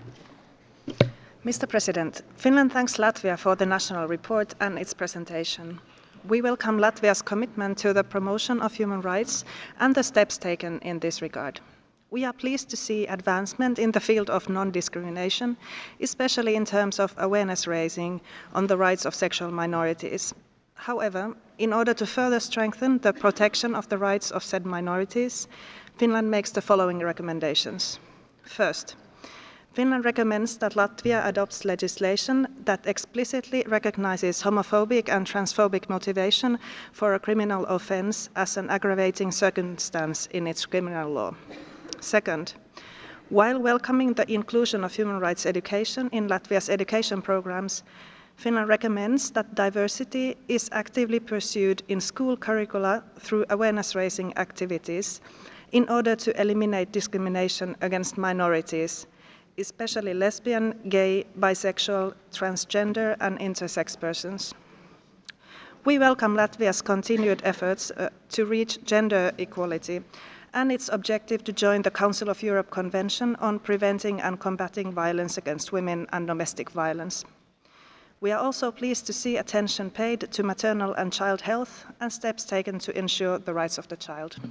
Mr. President, Finland thanks Latvia for the national report and its presentation. We welcome Latvia's commitment to the promotion of human rights and the steps taken in this regard. We are pleased to see advancement in the field of non-discrimination, especially in terms of awareness raising on the rights of sexual minorities. However, in order to further strengthen the protection of the rights of said minorities, Finland makes the following recommendations. First, Finland recommends that Latvia adopts legislation that explicitly recognizes homophobic and transphobic motivation for a criminal offense as an aggravating circumstance in its criminal law. Second, while welcoming the inclusion of human rights education in Latvia's education programs, Finland recommends that diversity is actively pursued in school curricula through awareness-raising activities in order to eliminate discrimination against minorities, especially lesbian, gay, bisexual, transgender and intersex persons. We welcome Latvia's continued efforts to reach gender equality and its objective to join the Council of Europe Convention on Preventing and Combating Violence against Women and Domestic Violence. We are also pleased to see attention paid to maternal and child health and steps taken to ensure the rights of the child.